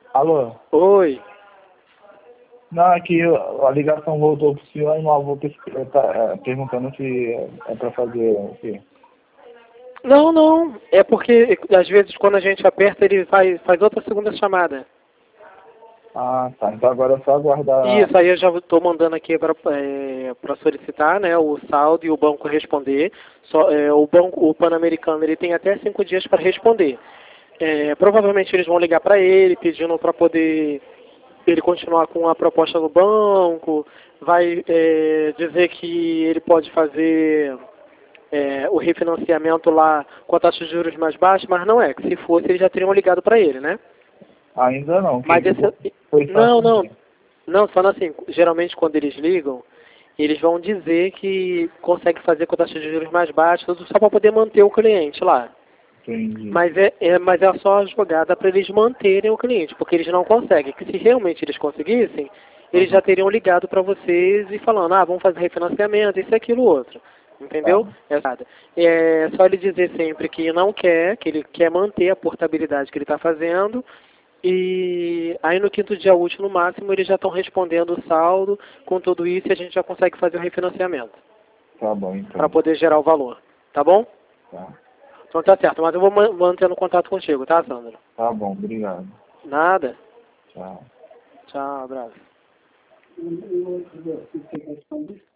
Alô? Oi. Não, aqui a ligação voltou pro senhor e meu avô tá perguntando se é pra fazer o quê? Não, não. É porque às vezes quando a gente aperta ele faz outra segunda chamada. Ah, tá. Então agora é só aguardar. Isso, aí eu já estou mandando aqui para solicitar, né, o saldo e o banco responder. O Pan-Americano ele tem até 5 dias para responder. Provavelmente eles vão ligar para ele pedindo para poder ele continuar com a proposta no banco, vai dizer que ele pode fazer o refinanciamento lá com a taxa de juros mais baixa, mas não é, que se fosse eles já teriam ligado para ele, né? Ainda não, Mas foi só não, assim. não, não, falando assim, geralmente quando eles ligam, eles vão dizer que consegue fazer com a taxa de juros mais baixa, tudo só para poder manter o cliente lá. Entendi. Mas é só a jogada para eles manterem o cliente, porque eles não conseguem. Que se realmente eles conseguissem, eles já teriam ligado para vocês e falando, vamos fazer refinanciamento, isso, aquilo, outro. Entendeu? Tá. É só ele dizer sempre que não quer, que ele quer manter a portabilidade que ele está fazendo. E aí no quinto dia útil, no máximo, eles já estão respondendo o saldo. Com tudo isso, e a gente já consegue fazer o refinanciamento. Tá bom, Para então. poder gerar o valor. Tá bom? Tá. Então tá certo, mas eu vou mantendo contato contigo, tá, Sandra? Tá bom, obrigado. Nada. Tchau. Tchau, abraço.